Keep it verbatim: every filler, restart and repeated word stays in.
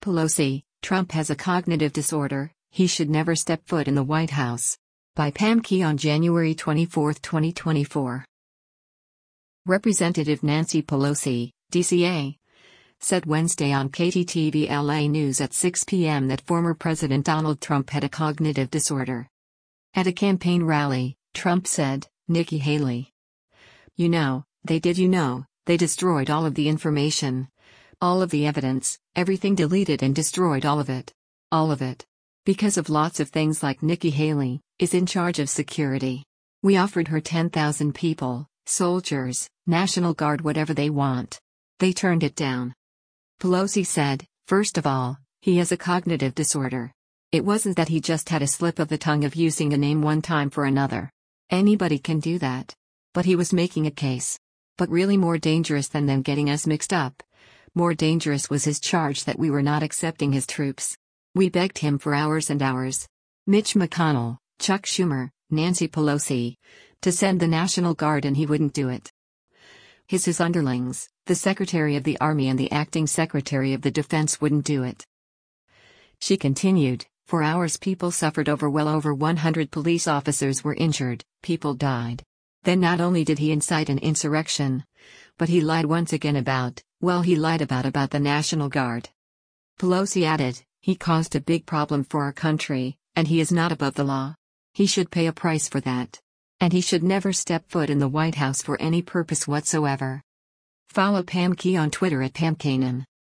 Pelosi, Trump has a cognitive disorder, he should never step foot in the White House. By Pam Key on January twenty-fourth, twenty twenty-four. Representative Nancy Pelosi, D C A, said Wednesday on K T T V L A News at six p m that former President Donald Trump had a cognitive disorder. At a campaign rally, Trump said, "Nikki Haley. You know, they did you know, they destroyed all of the information. All of the evidence, everything deleted and destroyed all of it. All of it. Because of lots of things like Nikki Haley is in charge of security. We offered her ten thousand people, soldiers, National Guard, whatever they want. They turned it down." Pelosi said, "First of all, he has a cognitive disorder. It wasn't that he just had a slip of the tongue of using a name one time for another. Anybody can do that. But he was making a case. But really more dangerous than them getting us mixed up. More dangerous was his charge that we were not accepting his troops. We begged him for hours and hours. Mitch McConnell, Chuck Schumer, Nancy Pelosi, to send the National Guard, and he wouldn't do it. His his underlings, the Secretary of the Army and the Acting Secretary of the Defense, wouldn't do it." She continued, "For hours people suffered over well over one hundred police officers were injured, people died. Then not only did he incite an insurrection, but he lied once again about, well he lied about about the National Guard." Pelosi added, "He caused a big problem for our country, and he is not above the law. He should pay a price for that. And he should never step foot in the White House for any purpose whatsoever." Follow Pam Key on Twitter at Pam Kanan.